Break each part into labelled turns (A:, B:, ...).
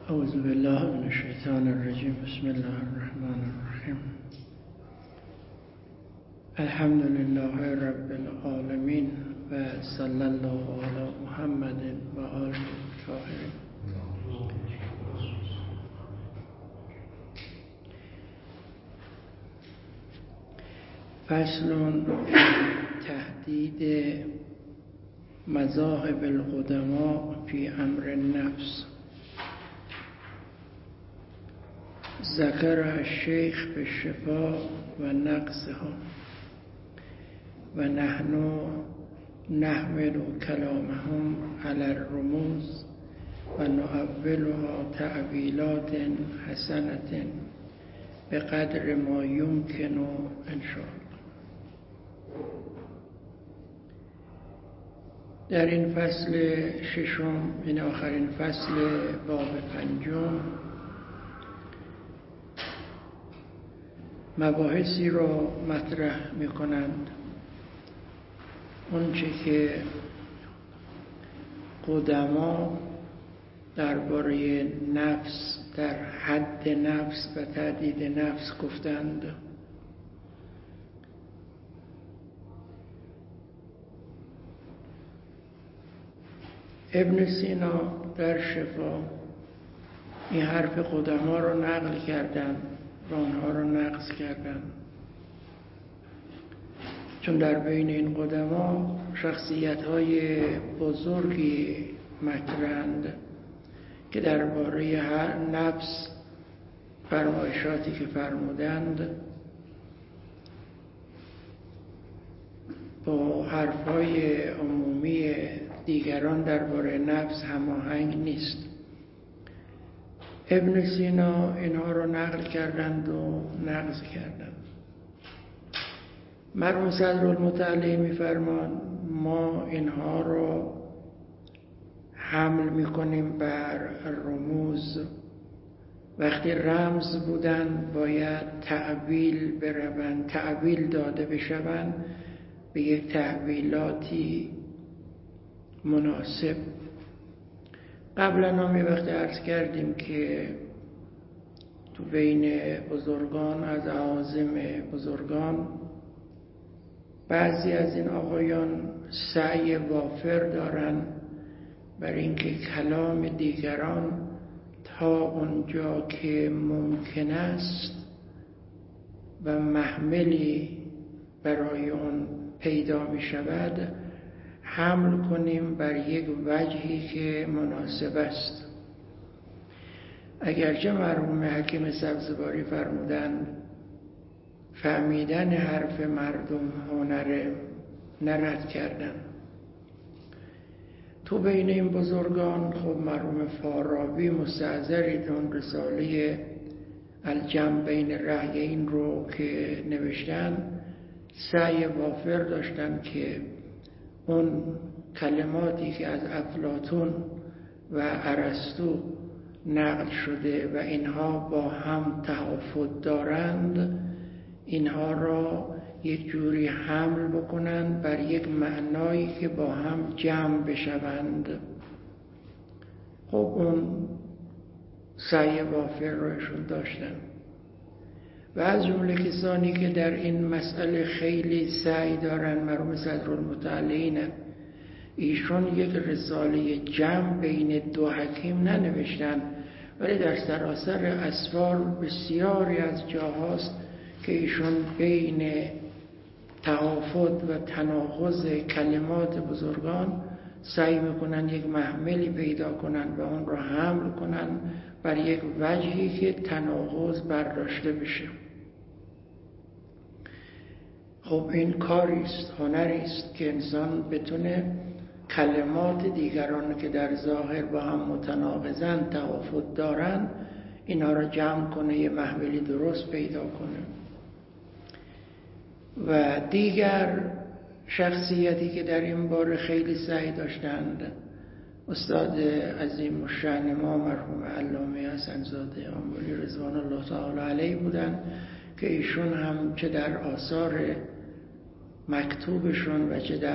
A: اعوذ بالله من الشیطان الرجیم. بسم الله الرحمن الرحیم. الحمد لله رب العالمین و صلی الله علی محمد و آله الطاهرین. فصل تهدید مذاهب القدماء فی امر النفس. ذکر الشیخ بالشفاء و نقصها و نحن نحمل کلامهم علی الرموز و نؤولها تأویلات حسنة بقدر ما یمکن ان شاء الله. در این فصل ششم، این آخرین فصل باب پنجم، مباحثی را مطرح می کنند اونچه که قدما درباره نفس در حد نفس و تهدید نفس گفتند. ابن سینا در شفا این حرف قدما رو نقل کردن و آنها رو نقض کردن، چون در بین این قدما شخصیت‌های بزرگی مطرحند که درباره هر نفس فرمایشاتی که فرمودند با حرف‌های عمومی دیگران درباره نفس هماهنگ نیست. ابن سینا اینها رو نقل کردند و نقض کردند. مرحوم صدرالمتعلی می‌فرماند ما اینها رو حمل می‌کنیم بر رموز. وقتی رمز بودن باید تأویل بروند، تأویل داده بشوند به یک تأویلاتی مناسب. قبلا هم یه وقت عرض کردیم که تو بین بزرگان از اعاظم بزرگان بعضی از این آقایان سعی وافر دارن بر اینکه کلام دیگران تا اونجا که ممکن است و محملی برای اون پیدا می شود حمل کنیم بر یک وجهی که مناسب است. اگرچه مرحوم حکیم سبزواری فرمودند فهمیدن حرف مردم هنره، نرد کردن. تو بین این بزرگان خب مرحوم فارابی مستحضری اون رساله الجمع بین رأیین رو که نوشتن سعی وافر داشتن که اون کلماتی که از افلاطون و ارسطو نقل شده و اینها با هم تفاوت دارند اینها را یک جوری حمل بکنند بر یک معنایی که با هم جمع بشوند. خب اون سعی وافر روشون داشتن و از جمله کسانی که در این مسئله خیلی سعی دارن مرحوم صدرالمتعلین. ایشون یک رساله جمع بین دو حکیم ننوشتن، ولی در سراسر اسفار بسیاری از جاهاست که ایشون بین تفاوت و تناقض کلمات بزرگان سعی میکنن یک محملی پیدا کنن و اون را حمل کنن بر یک وجهی که تناقض برداشته بشه. خب این کاریست، هنریست که انسان بتونه کلمات دیگران که در ظاهر با هم متناقضن، تفاوت دارن، اینا را جمع کنه، یه محملی درست پیدا کنه. و دیگر شخصیتی که در این باره خیلی سعی داشتند استاد عظیم الشأن ما مرحوم علامه حسن‌زاده آملی رضوان الله تعالی علیه بودن که ایشون هم چه در آثار مکتوبشون و چه در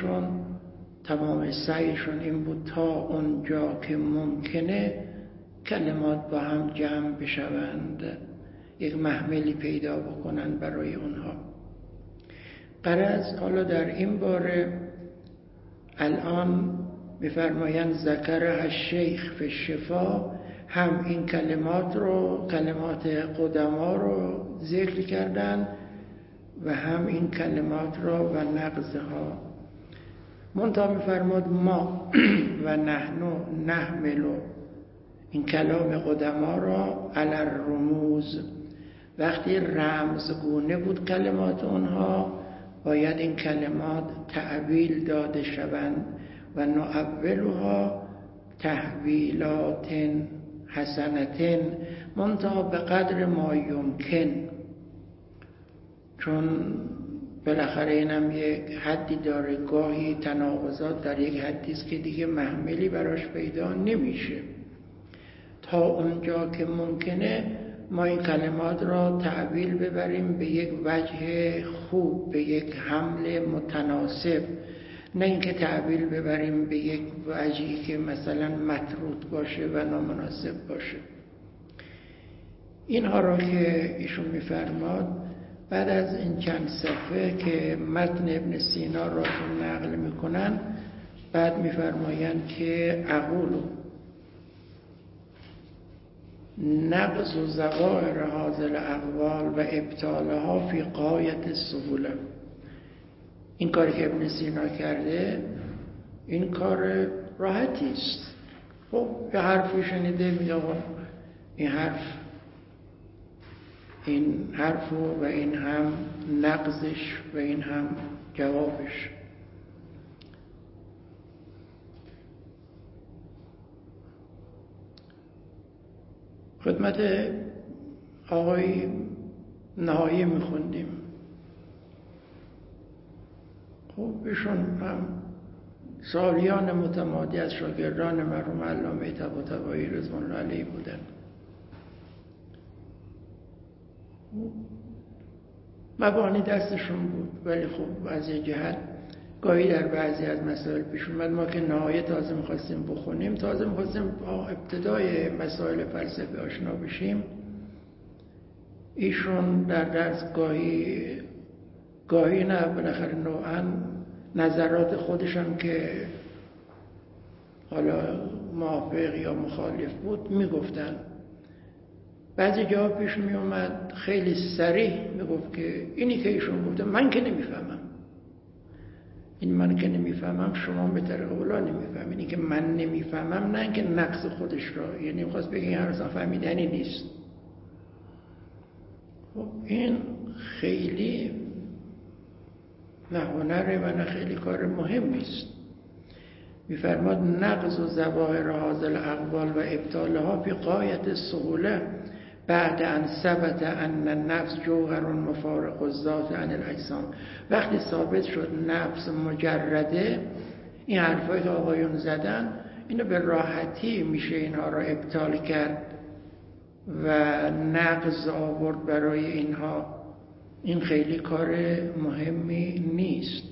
A: درس‌هاشون تمام سعیشون این بود تا اونجا که ممکنه کلمات با هم جمع بشوند، یک محملی پیدا بکنند برای اونها. غرض حالا در این باره الان می‌فرمایند ذکر الشیخ فی الشفا، هم این کلمات رو، کلمات قدما رو ذکر کردن و هم این کلمات را و نقضها. منتها می‌فرماد ما و نحنو نحمل این کلام قدما را علی الرموز. وقتی رمزگونه بود کلمات اونها، باید این کلمات تعویل داده شوند و نؤولها تحویلات حسنة، منتها به قدر ما یمکن، چون بالاخره اینم یک حدی داره. گاهی تناقضات در یک حدی است که دیگه محملی براش پیدا نمیشه. تا اونجا که ممکنه ما این کلمات را تعویل ببریم به یک وجه خوب، به یک حمل متناسب، نه اینکه تعویل ببریم به یک وجهی که مثلا مطرود باشه و نامناسب باشه. اینها را که ایشون میفرماد بعد از این چند صفحه که متن ابن سینا را نقل میکنن، بعد میفرمایند که اقولو نقض و ظواهر هذه الاقوال و ابطالها فی غایت السهوله. این کاری که ابن سینا کرده این کار راحتی است. خب یه حرفی شنیده، میگه این حرف و این هم نقضش و این هم جوابش. خدمت آقای نهایی میخوندیم. خب ایشون هم سالیان متمادی از شاگردان مرحوم علامه طباطبایی رضوان الله علیه بودن. مبانی دستشون بود، ولی خب از یه جهت گاهی در بعضی از مسائل پیش اومد. ما که نهایه تازه میخواستیم بخونیم، تازه میخواستیم ابتدای مسائل فلسفه آشنا بشیم، ایشون در درس گاهی نه، بالاخره نوعا نظرات خودشم که حالا موافق یا مخالف بود میگفتن. بعضی جا پیش می اومد خیلی صریح میگفت که اینی که ایشون گفته من که نمیفهمم. این من که نمیفهمم شما به طریق اولا نمیفهمید. اینی که من نمیفهمم نه که نقص خودش را، یعنی خواست بگه این اصلا فهمیدنی نیست. خب این خیلی نه هنره و نه خیلی کار مهمی است. میفرماد نقض و ظواهر هذه الاقوال و ابطالها فی غایت السهوله بعد ان ثبت ان النفس جوهر مفارق الذات عن الاجسام. وقتی ثابت شد نفس مجرده، این حرفایی که آقایون زدن اینو به راحتی میشه اینها را ابطال کرد و نقض آورد برای اینها. این خیلی کار مهمی نیست.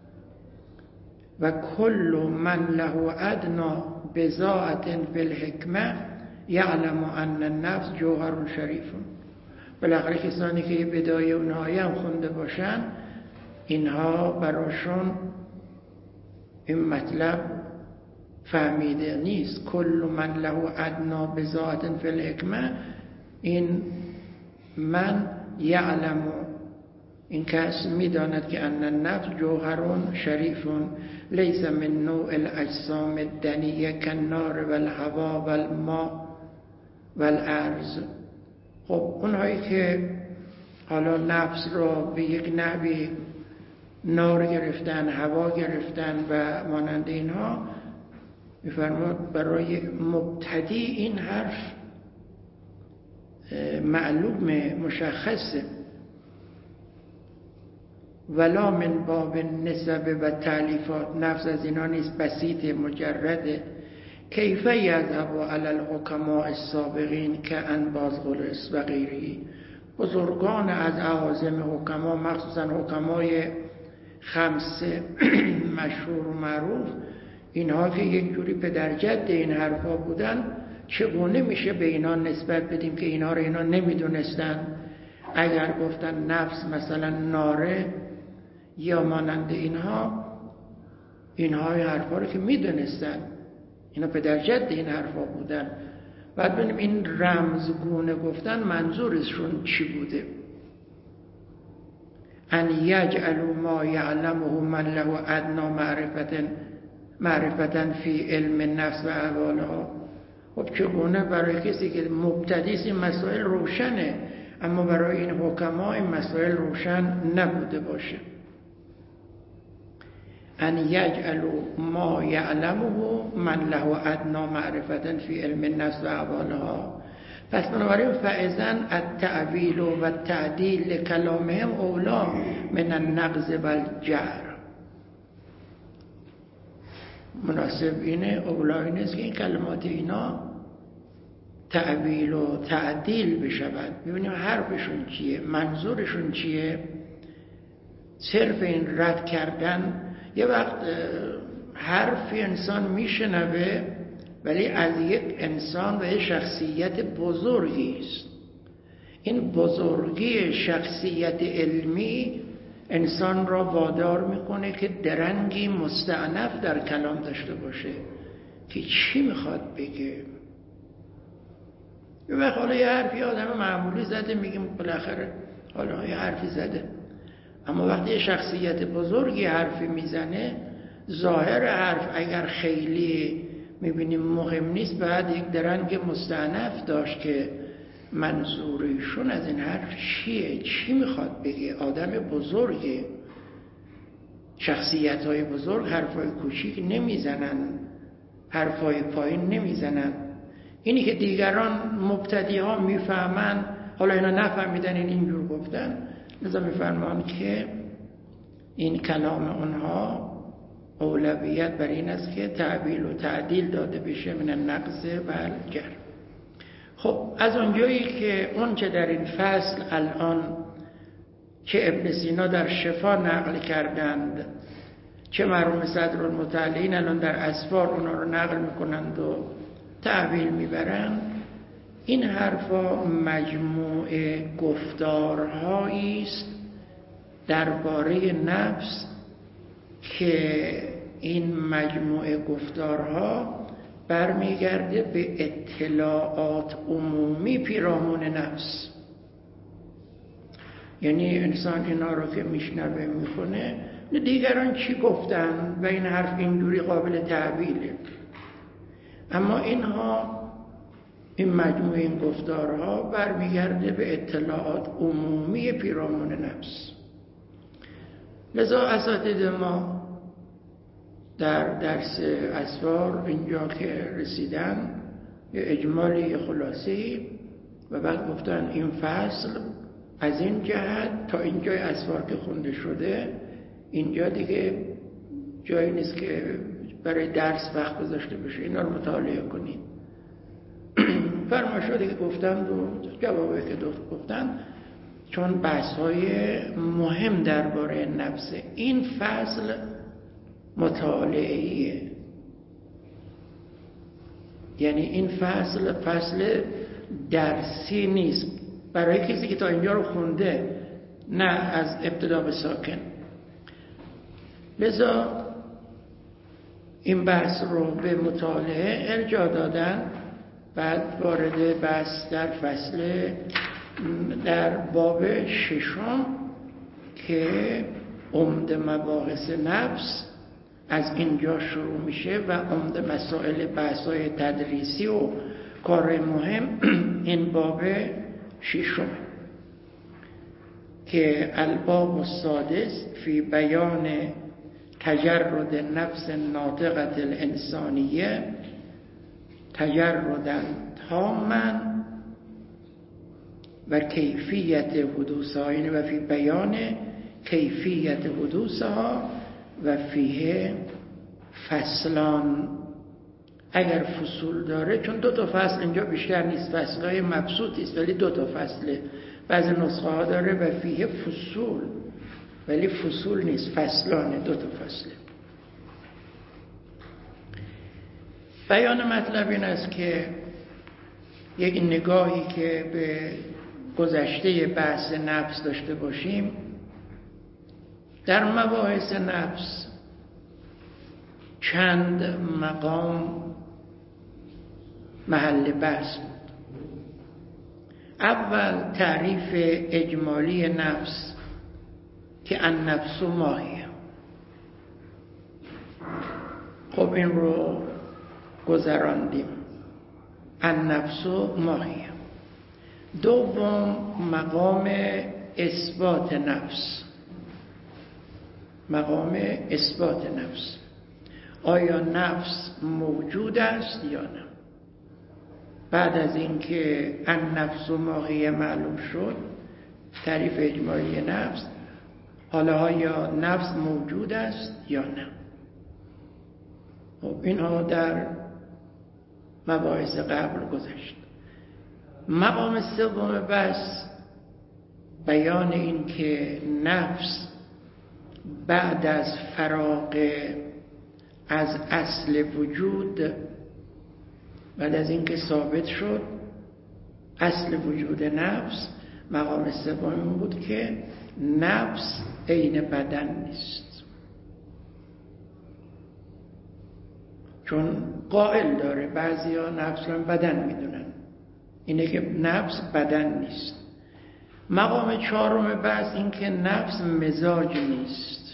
A: و کل من له ادنا بضاعت فی الحکمه یعلم ان النفس جوهر شریف. بالاخره کسانی که بدایه و نهایه هم خونده باشن، اینها براشون این مطلب فهمیده نیست. کل من له ادنا بضاعت فی الحکمه، این من یعلم، این کس میداند که ان النفس جوهر شریف لیس من نوع الاجسام الدنیه کالنار والهوا والماء والارض. خب اونهایی که حالا نفس را به یک نحوی نار گرفتن، هوا گرفتن و مانند اینها، میفرماد برای مبتدی این حرف معلوم مشخصه. ولا من باب النسب و تعلیفات، نفس از اینا نیست، بسیط مجرده. کیف یذهب علی الحکماء السابقین که انبازغلس و غیری. بزرگان از اعاظم حکما، مخصوصا حکمای خمسه مشهور و معروف، اینها که یک جوری پدر جد این حرفا بودن، چگونه میشه به اینا نسبت بدیم که اینا رو اینا نمیدونستن؟ اگر گفتن نفس مثلا ناره یا مانند اینها حرفا رو که میدونستن، اینا پدر جد این حرفا بودن. بعد ببینیم این رمزگونه گفتن منظورشون چی بوده. ان یجعلوا ما یعلمه من له ادنی معرفتا فی علم النفس و احوالها. خب چگونه برای کسی که مبتدی است این مسائل روشنه، اما برای این حکما این مسائل روشن نبوده باشه. ان یجعلوا ما یعلمه من له ادنی معرفتا فی علم النفس و احوالها. پس بنابراین فاذن التأویل و التعدیل لکلامهم اولا من النقض و الجر. مناسب اینه، اولا این است که این کلمات اینا تأویل و تعدیل بشود. ببینیم حرفشون چیه، منظورشون چیه. صرف این رد کردن، یه وقت حرفی انسان میشنوه ولی از یک انسان و یک شخصیت بزرگی است. این بزرگی شخصیت علمی انسان را وادار میکنه که درنگی مستأنف در کلام داشته باشه که چی میخواد بگه. یه وقت حالا یه حرفی آدم معمولی زده، میگیم بالاخره حالا یه حرفی زده، اما وقتی یه شخصیت بزرگی حرفی میزنه، ظاهر حرف اگر خیلی میبینیم مهم نیست، بعد یک درنگ مستأنف داشت که منظورشون از این حرف چیه، چی میخواد بگه. آدم بزرگه، شخصیت‌های بزرگ حرفای کوچیک نمیزنن، حرفای پایین نمیزنن. اینی که دیگران مبتدی ها میفهمن، حالا اینا نفهمیدن این اینجور گفتن، لذا میفرمان که این کلام اونها اولویت بر این است که تعبیل و تعدیل داده بشه من النقض و الجر. خب از اونجایی که اون چه در این فصل الان چه ابن سینا در شفا نقل کردند، چه مرحوم صدرالمطلعین الان در اسفار اونا رو نقل میکنند و تعبیل میبرند، این حرفا مجموعه گفتارهایی است درباره نفس که این مجموعه گفتارها برمیگرده به اطلاعات عمومی پیرامون نفس. یعنی انسان اینا رو که میشنوه میخونه، دیگران چی گفتن و این حرف اینجوری قابل تعبیله، اما این مجموعه این گفتارها برمیگرده به اطلاعات عمومی پیرامون نفس. لذا اساتید ما در درس اسفار اینجا که رسیدن، یه اجمالی یه خلاصه‌ای و بعد گفتن این فصل از این جهت تا اینجای اسفار که خونده شده، اینجا دیگه جایی نیست که برای درس وقت گذاشته بشه، اینا رو مطالعه کنید. فرمایشاتی که گفتن و جوابی که گفتن، چون بحث‌های مهم درباره نفس، این فصل مطالعه‌ایه. یعنی این فصل درسی نیست برای کسی که تا اینجا رو خونده، نه از ابتدا به ساکن. لذا این بحث رو به مطالعه ارجاع دادن. بعد وارد بحث در باب ششم که عمده مباحث نفس از اینجا شروع میشه و عمده مسائل بحث‌های تدریسی و کار مهم این باب ششم که الباب السادس فی بیان تجرد نفس ناطقة الانسانیه تجردا تاما و کیفیت حدوثها، یعنی و فی بیان کیفیت حدوثها و فیه فصلان. اگر فصول داره، چون 2 فصل اینجا بیشتر نیست، فصلهای مبسوطی است ولی 2 فصله. بعضی نسخه ها داره و فیه فصول ولی فصول نیست، فصلانه، 2 فصله. بیان مطلب این است که یک نگاهی که به گذشته بحث نفس داشته باشیم، در مباحث نفس چند مقام محل بحث بود. اول تعریف اجمالی نفس که النفس ماهیه. خب این رو گذراندیم. النفس ماهیه. دوم مقام اثبات نفس. مقام اثبات نفس، آیا نفس موجود است یا نه؟ بعد از اینکه النفس ماهیه معلوم شد، تعریف اجمالی نفس، حالا آیا نفس موجود است یا نه؟ خب اینها در مباحث قبل گذشت. مقام سوم بحث بیان این که نفس بعد از فراغ از اصل وجود، بعد از اینکه ثابت شد اصل وجود نفس، مقام سوم این بود که نفس عین بدن نیست. چون قائل داره بعضیا نفس رو بدن میدونن، اینه که نفس بدن نیست. مقام چهارم بحث این که نفس مزاج نیست،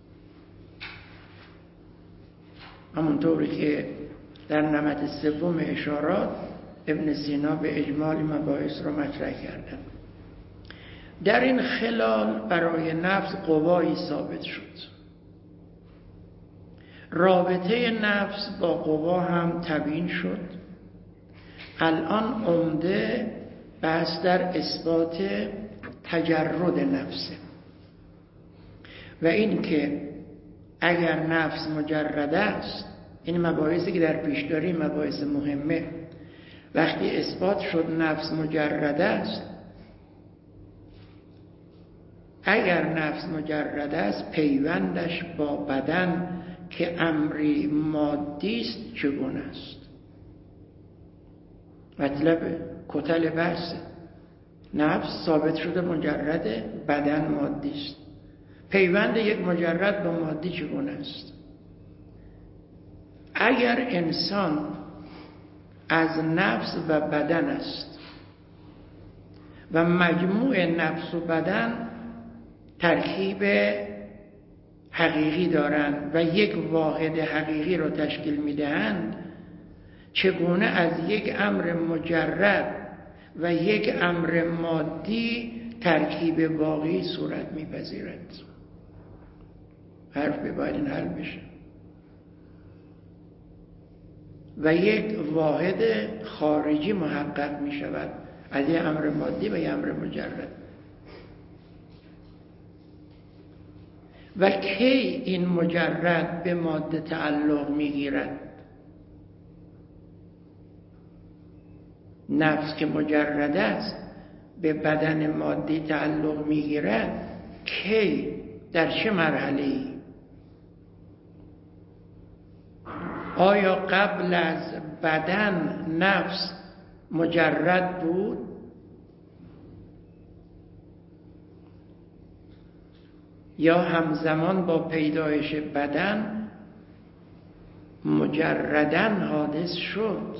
A: همونطوری که در نمط سوم اشارات ابن سینا به اجمال مباحث رو مطرح کردن. در این خلال برای نفس قوایی ثابت شد. رابطه نفس با قوا هم تبیین شد. الان عمده بحث در اثبات تجرد نفسه و این که اگر نفس مجرد است، این مباحثی که در پیش داریم مباحث مهمه، وقتی اثبات شد نفس مجرد است، اگر نفس مجرد است پیوندش با بدن که امری مادی است چگونه است؟ مطلب کتل بحث نفس ثابت شده مجرده، بدن مادی است، پیوند یک مجرد با مادی چگونه است؟ اگر انسان از نفس و بدن است و مجموع نفس و بدن ترکیب حقیقی دارند و یک واحد حقیقی را تشکیل میدهند، چگونه از یک امر مجرد و یک امر مادی ترکیب واقعی صورت میپذیرد؟ حرف باید این حل بشه و یک واحد خارجی محقق می شود از یک امر مادی و یک امر مجرد. و کی این مجرد به ماده تعلق می گیرد؟ نفس که مجرد است به بدن مادی تعلق می گیرد، کی؟ در چه مرحله‌ای؟ آیا قبل از بدن نفس مجرد بود؟ یا همزمان با پیدایش بدن مجردن حادث شد؟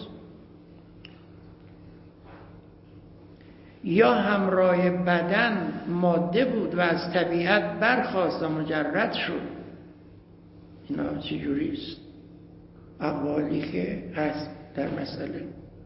A: یا همراه بدن ماده بود و از طبیعت برخاست و مجرد شد؟ اینا چجوری است؟ اقوالی که هست در مسئله.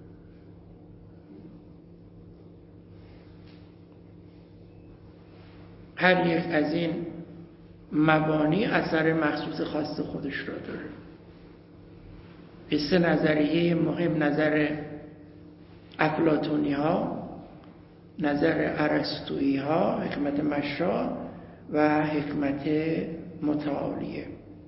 A: هر یک از این مبانی اثر مخصوص خاص خودش را داره. به سه نظریه مهم، نظر افلاطونی ها، نظر ارسطویی ها، حکمت مشا و حکمت متعالیه،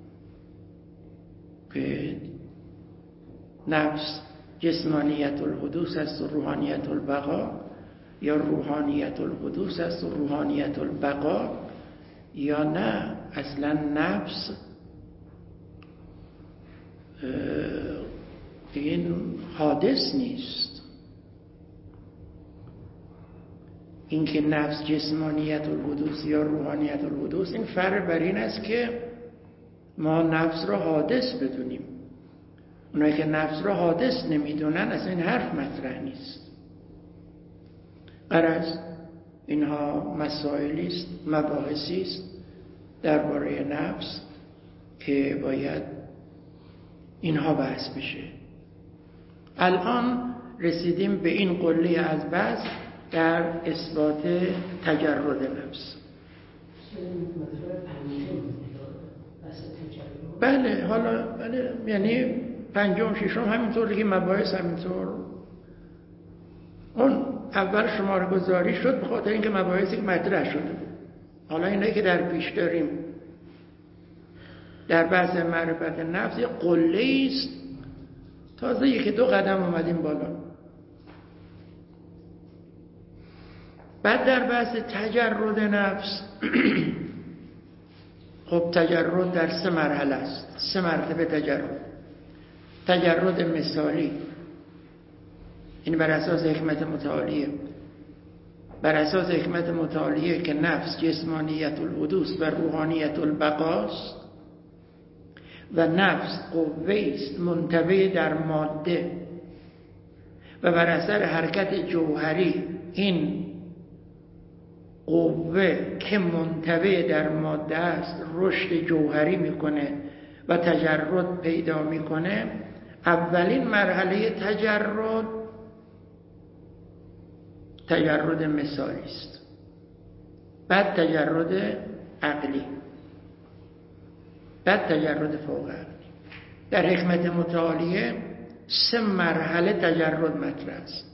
A: که نفس جسمانیت الحدوث است و روحانیت البقا، یا روحانیت الحدوث است و روحانیت البقا، یا نه اصلا نفس این حادث نیست. این که نفس جسمانیت القدوس یا روحانیت القدوس، این فرق بر این است که ما نفس را حادث بدونیم. اونایی که نفس را حادث نمیدونن اصلا این حرف مطرح نیست. غرض اینها مسائلی است، مباحثی است درباره نفس که باید اینها بحث بشه. الان رسیدیم به این قله از بحث در اثبات تجرد نفس. بله، حالا یعنی پنجم ششم همینطور که مباحث همینطور. اون اول شماره گذاری شد به خاطر اینکه مباحثی که مطرح شده بود. حالا اینه که در پیش داریم در بحث معرفت نفس یه قله است، تازه یکی دو قدم اومدیم بالا. بعد در بحث تجرد نفس خب تجرد در 3 مرحله است، 3 مرتبه تجرد. تجرد مثالی، این بر اساس حکمت متعالیه، بر اساس حکمت متعالیه که نفس جسمانیت القدوس و روحانیت البقاست و نفس قوه است منطوی در ماده و بر اثر حرکت جوهری این قوه که منطوی در ماده است رشد جوهری میکنه و تجرد پیدا میکنه. اولین مرحله تجرد مثالی است، بعد تجرد عقلی، بعد تجرد فوق عقلی. در حکمت متعالیه 3 مرحله تجرد مطرح است.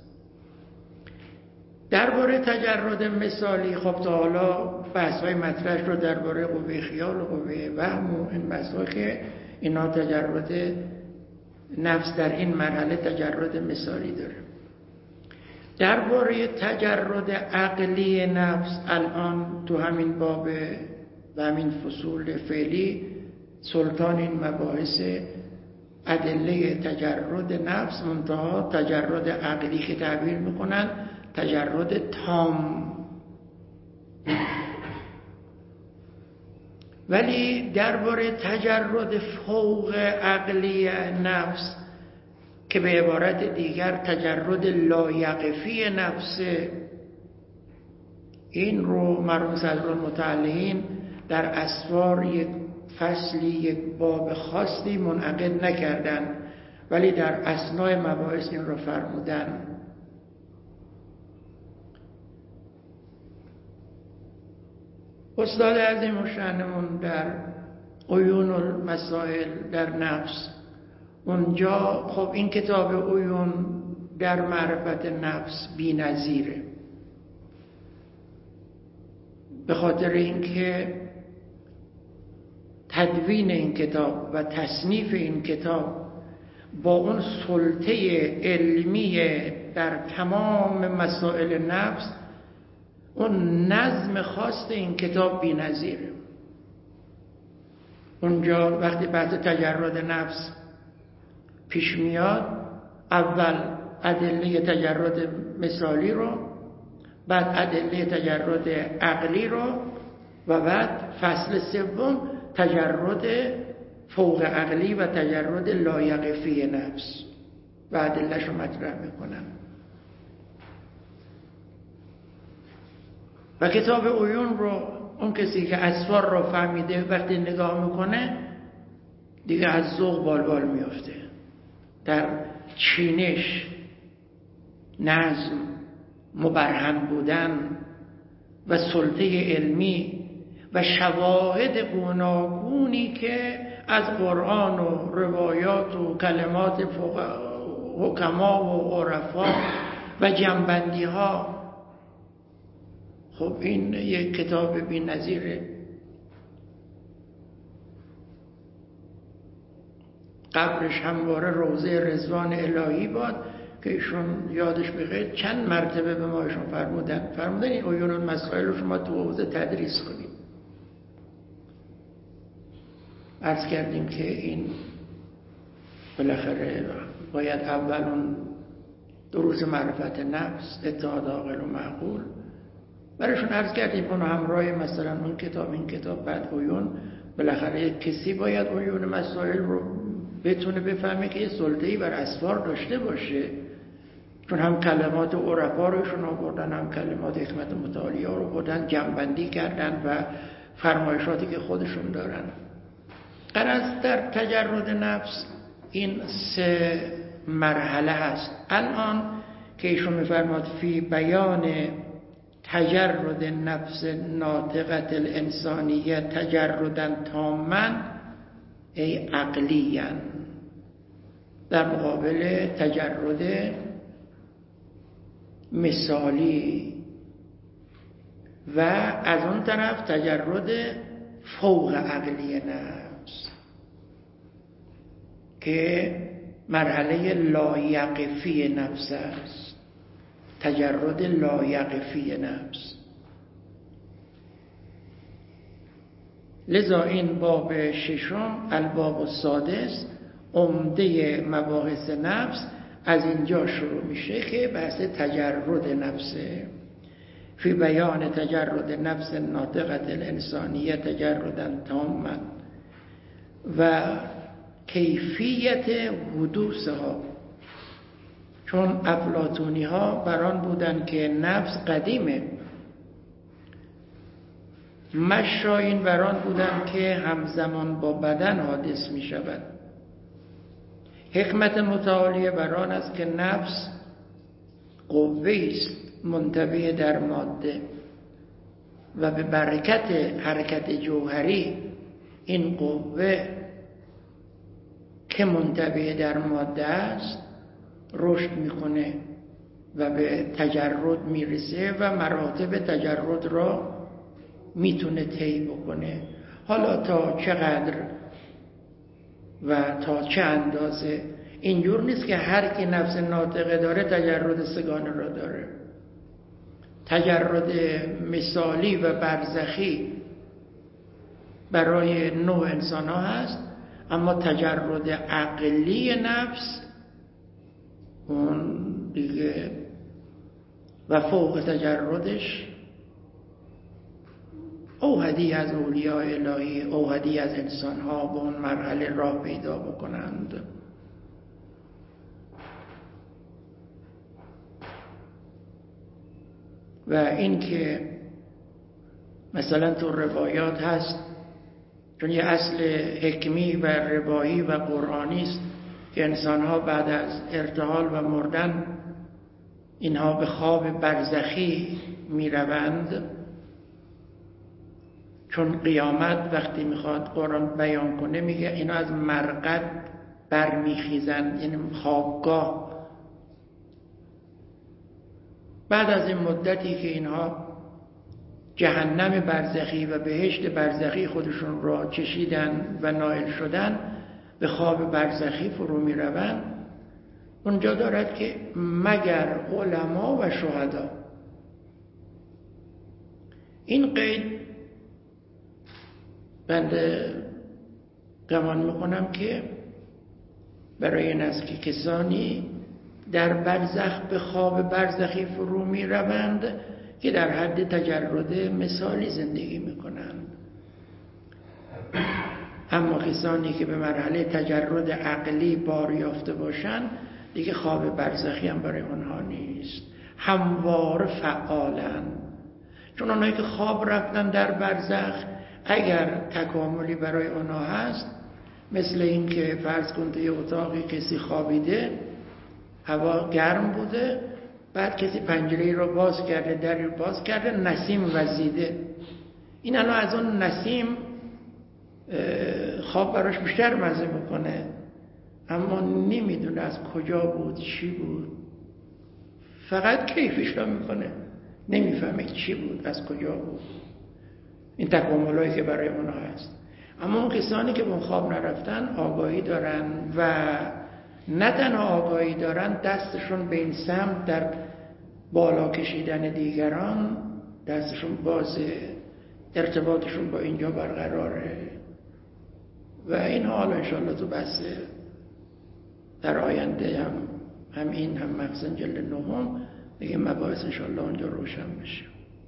A: درباره تجرد مثالی خب تا حالا بحث‌های مطرح رو درباره قوه خیال و قوه وهم و این بحث‌ها که اینا تجرد نفس در این مرحله تجرد مثالی داره. درباره تجرد عقلی نفس الان تو همین باب و همین فصول فعلی سلطان این مباحث ادله تجرد نفس، منتها تجرد عقلی که تعبیر میکنن تجرد تام. ولی درباره تجرد فوق عقلی نفس که به عبارت دیگر تجرد لایقفی نفس، این رو مرحوم صدرالمتعلقین در اسفار یک فصلی، یک باب خاصی منعقد نکردن، ولی در اثنای مباحث این رو فرمودن. استاد عظیم الشأنمون در عیون المسائل در نفس، اونجا خب این کتاب عیون در معرفت نفس بی‌نظیره، به خاطر اینکه تدوین این کتاب و تصنیف این کتاب با اون سلطه علمی در تمام مسائل نفس، اون نظم خاص این کتاب بی‌نظیره. اونجا وقتی بحث تجرد نفس پیش میاد، اول ادله تجرد مثالی رو، بعد ادله تجرد عقلی رو و بعد فصل سوم تجرد فوق عقلی و تجرد لایقفی نفس و ادله‌اش رو مطرح میکنم. و کتاب عیون رو اون کسی که اسفار رو فهمیده وقتی نگاه میکنه دیگه از ذوق بالبال میفته. در چینش، نظم، مبرهن بودن و سلطه علمی و شواهد گوناگونی که از قرآن و روایات و کلمات حکما و عرفا و جنبندی ها، خب این یک کتاب بی‌نظیره. قبرش همواره روضه رضوان الهی باد که ایشون یادش بخیر چند مرتبه به ما ایشون فرمودن این عیون المسائل رو شما تو حوزه تدریس کنید. عرض کردیم که این بالاخره باید اول اون دروس معرفت نفس، اتحاد عاقل و معقول برایشون عرض کردیم. اون همراه مثلا اون کتاب، این کتاب، بعد عیون. بالاخره کسی باید عیون مسائل رو بتونه بفهمه که یه سلطه‌ای بر اسفار داشته باشه، چون هم کلمات عرفا رو ایشون آوردن، هم کلمات حکمت متعالی ها رو آوردن، جمع‌بندی کردن و فرمایشاتی که خودشون دارن. غرض در تجرد نفس این 3 مرحله هست. الان که ایشون می‌فرماد فی بیان تجرد نفس ناطقت الانسانیه تجردن تاما ای عقلیا، در مقابل تجرد مثالی و از اون طرف تجرد فوق عقلی نفس که مرحله لایقفی نفس است، تجرد لایقفی نفس. لذا این باب 6 الباب السادس عمده مباحث نفس از اینجا شروع میشه که بحث تجرد نفسه. فی بیان تجرد نفس ناطقت الانسانیه تجردن تاما و کیفیت حدوثها، چون افلاطونی ها بران بودن که نفس قدیمه، مشایین بران بودن که همزمان با بدن حادث می شود، حکمت متعالی بران است که نفس قوه است منطبع در ماده و به برکت حرکت جوهری این قوه که منطبع در ماده است رشد میکنه و به تجرد میرسه و مراتب تجرد را میتونه طی بکنه. حالا تا چقدر و تا چه اندازه اینجور نیست که هر کی نفس ناطقه داره تجرد سگانه را داره. تجرد مثالی و برزخی برای نوع انسان ها هست، اما تجرد عقلی نفس اون دیگه و فوق تجردش اوحدی از اولیاء الهی، اوحدی از انسان ها به اون مرحله راه پیدا بکنند. و این که مثلا تو روایات هست، چون یه اصل حکمی و روایی و قرآنی است که انسان ها بعد از ارتحال و مردن اینها به خواب برزخی می روند، چون قیامت وقتی میخواد قرآن بیان کنه میگه اینا از مرقد برمیخیزن، یعنی خوابگاه. بعد از این مدتی که اینها جهنم برزخی و بهشت برزخی خودشون را چشیدن و نائل شدن، به خواب برزخی فرو می روند. اونجا دارد که مگر علما و شهدا. این قید بنده گمان میکنم که برای این است که کسانی در برزخ به خواب برزخی فرو می روند که در حد تجرد مثالی زندگی می کنند، اما کسانی که به مرحله تجرد عقلی بار یافته باشند دیگه خواب برزخی هم برای اونها نیست، هموار فعالن. چون اونایی که خواب رفتن در برزخ اگر تکاملی برای اونها هست، مثل این که فرض کن توی اتاقی کسی خوابیده، هوا گرم بوده، بعد کسی پنجره رو باز کرده، در رو باز کرده، نسیم وزیده، این الان از اون نسیم خواب براش بیشتر مزه میکنه، اما نمیدونه از کجا بود، چی بود، فقط کیفش رو میکنه، نمیفهمه چی بود، از کجا بود. این تکاملایی که برای اونها هست. اما اون کسانی که به اون خواب نرفتن آگاهی دارن و نه تنها آگاهی دارن، دستشون به این سمت در بالا کشیدن دیگران دستشون بازه، ارتباطشون با اینجا برقراره. و این حالا انشاءالله تو بحث در آینده هم این هم مخزن جلد 9 دیگه مباحث انشاءالله اونجا روشن بشه.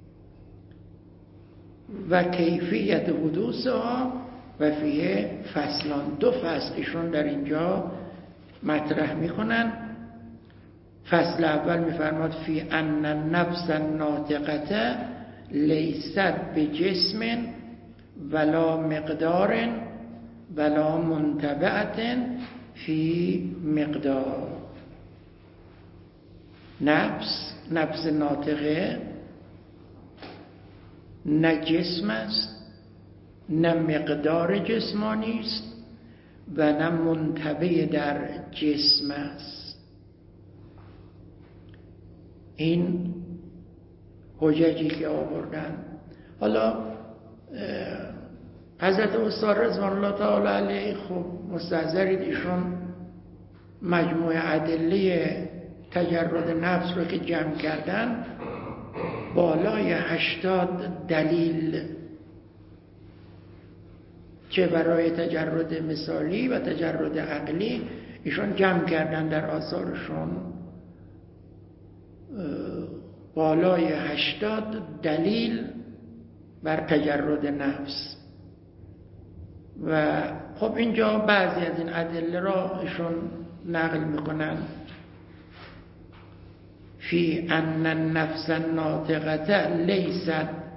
A: و کیفیت حدوثها و فیه فصلان، 2 فصل ایشون در اینجا مطرح میکنن. فصل اول میفرماد فی ان النفس الناطقه لیست بجسم ولا مقدار ولا منتبعه فی مقدار. نفس ناطقه نه جسم است، نه مقدار جسمانی است و نه منتبع در جسم است. این حججی که آوردن. حالا حضرت استاد رضوان الله تعالی علیه خب مستحضرید ایشون مجموع ادله تجرد نفس رو که جمع کردن بالای 80 دلیل چه برای تجرد مثالی و تجرد عقلی ایشون جمع کردن در آثارشون. بالای 80 دلیل بر تجرد نفس. و خب اینجا بعضی از این ادله را ایشون نقل میکنن. فی ان النفس الناطقه لیست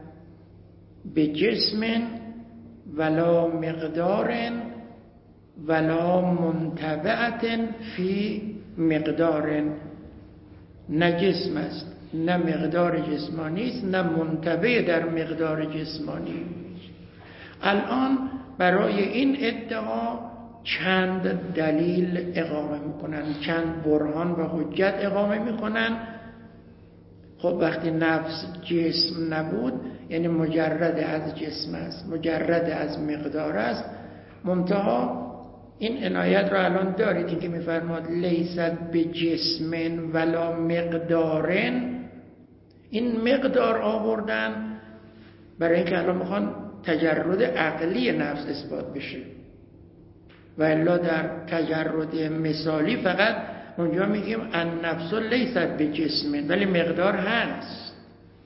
A: بجسم ولا مقدار ولا منتبعه فی مقدار. نه جسم است، نه مقدار جسمانی است، نه منتبع در مقدار جسمانی. الان برای این ادعا چند دلیل اقامه میکنن، چند برهان و حجت اقامه میکنن. خب وقتی نفس جسم نبود یعنی مجرد از جسم است، مجرد از مقدار است. منتها این عنایت رو الان دارید که میفرماد لیست به جسم ولا مقدارن. این مقدار آوردن برای اینکه الان میخوان تجرد عقلی نفس اثبات بشه، و الا در تجرد مثالی فقط اونجا میگیم النفس لیست به جسم، ولی مقدار هست.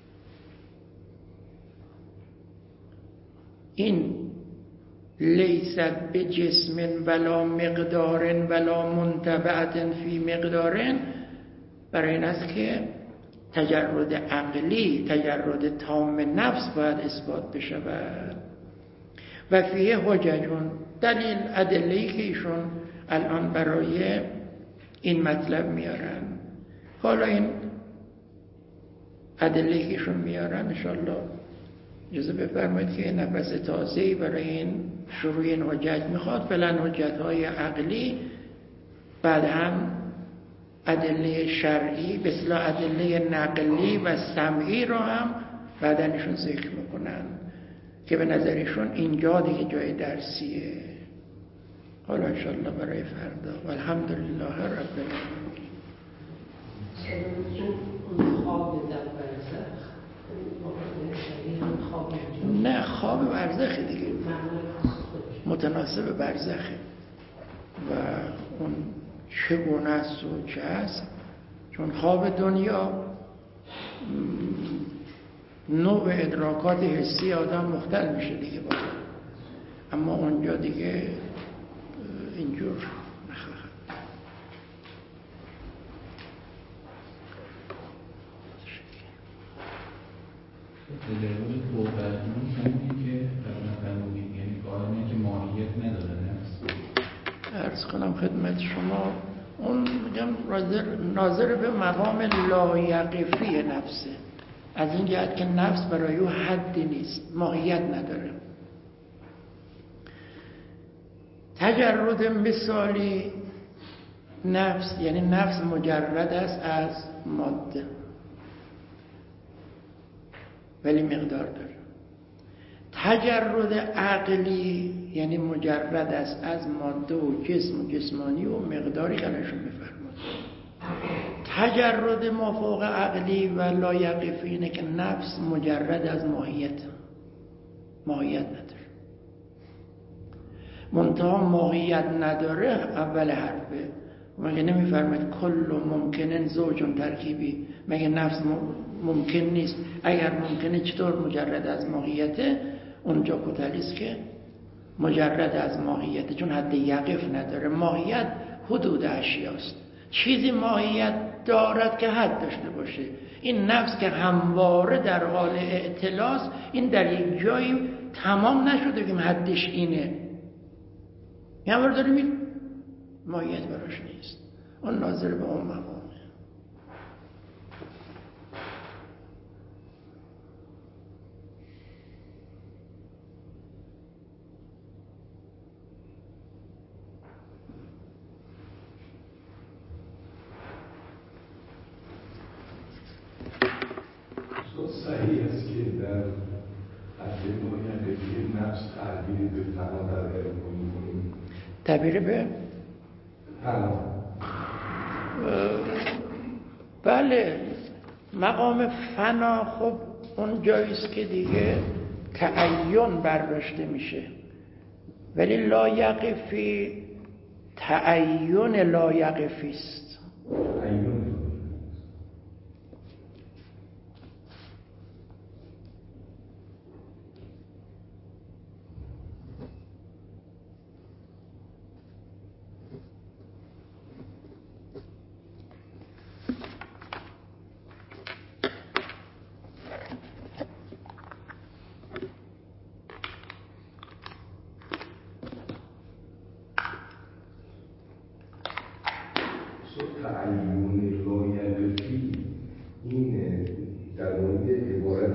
A: این لیست به جسم ولا مقدار ولا منتبعه فی مقدار برای این است که تجرد عقلی، تجرد تام نفس باید اثبات بشه. و فیه حججون، دلیل ادله‌ای که ایشون الان برای این مطلب میارن. حالا این ادله‌ای که ایشون میارن انشاءالله اجازه بفرمایید که نفس تازه‌ای برای این شروع این حجت میخواد. فعلا حجت‌های عقلی، بعد هم ادله شرعی به اصطلاح ادله نقلی و سمعی رو هم بعدنشون ذکر میکنن که به نظرشون اینجا دیگه جای درسیه. حالا انشاءالله برای فردا. والحمدلله رب العالمین. نه خواب برزخه دیگه، متناسب برزخه و اون چگونه است و چه است. چون خواب دنیا نوع ادراکات حسی آدم مختلف میشه دیگه باید. اما اونجا دیگه اینجور
B: تجربه فوق‌العاده‌ای شنیدی که قبلا فرمودید، یعنی قائمه که ماهیت نداره نفس.
A: عرض کنم خدمت شما اون میگم ناظر به مقام لایقفی نفسه، از این جهت که نفس برای او حدی نیست، ماهیت نداره. تجرد مثالی نفس یعنی نفس مجرد است از ماده ولی مقدار داره. تجرد عقلی یعنی مجرد است از ماده و جسم و جسمانی و مقداری که نشون می‌فرماد. تجرد مافوق عقلی و لایقفی اینه که نفس مجرد از ماهیت نداره. منتها ماهیت نداره اول حرفه، مگه نمیفرماید کل ممکنن زوج ترکیبی؟ مگه نفس ممکن نیست؟ اگر ممکنه چطور مجرد از ماهیته؟ اونجا کوتالیست که مجرد از ماهیته، چون حد یقف نداره. ماهیت حدود اشیاست. چیزی ماهیت دارد که حد داشته باشه. این نفس که همواره در حال اعتلاس، این در یک جایی تمام نشده که حدش اینه، همواره داره میره، ماهیت براش نیست. اون ناظر به اون مقامه.
C: صحیح است که در اصل ماهیتی نفس تعبیر به فنا در علم کنیم.
A: تعبیر به
C: فنا؟
A: بله، مقام فنا خب اون جاییست که دیگه تعین برداشته میشه، ولی لایقفی تعین لایقفی است.
C: تعین لایقفی این در مورد عبارت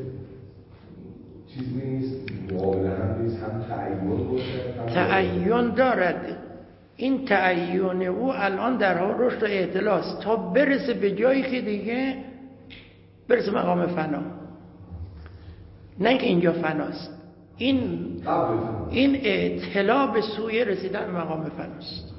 C: چیزی نیست، معامله هم نیست، هم تعین باشد،
A: تعین دارد. این تعین او الان در حال رشد و اعتلاس تا برسه به جایی که دیگه برسه مقام فنا. نه اینکه اینجا فناست، این اعتلا به سوی رسیدن به مقام فناست.